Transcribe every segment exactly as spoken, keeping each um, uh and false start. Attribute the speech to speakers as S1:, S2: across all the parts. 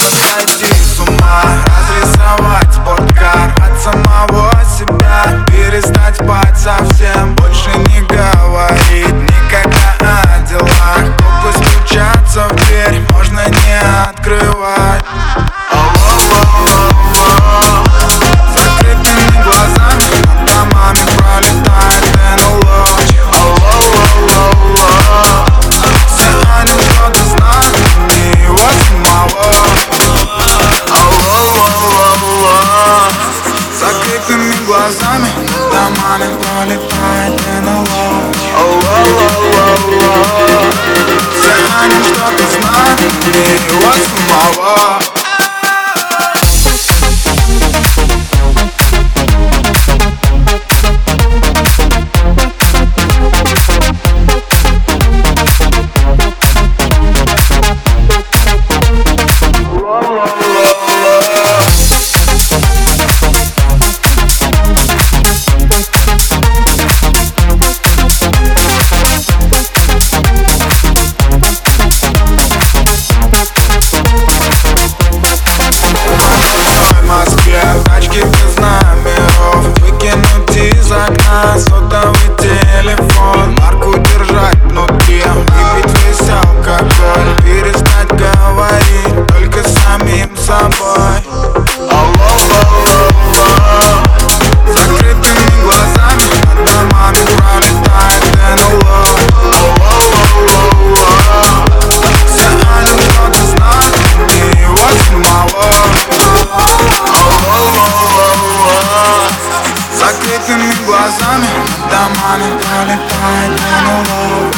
S1: сойти с ума, разрисовать спорткар от самого себя, перестать спать совсем, больше не говорить никогда о делах. Только стучаться в дверь можно не открывать. Закрытыми глазами над домами пролетает НЛО. Все о нем что-то знают, не его самого. Закрытыми глазами над домами пролетает НЛО. Все о нем что-то знают, не его самого. Тачки без номеров, выкинуть из окна сотовый телефон, марку держать внутри, выпить весь алкоголь, перестать говорить только самим собой. Закрытыми глазами над домами пролетает НЛО. Все о нем что-то знают, не его самого. Закрытыми глазами над домами пролетает НЛО.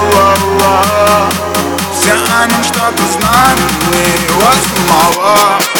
S1: Все о нем что-то знают, не его самого.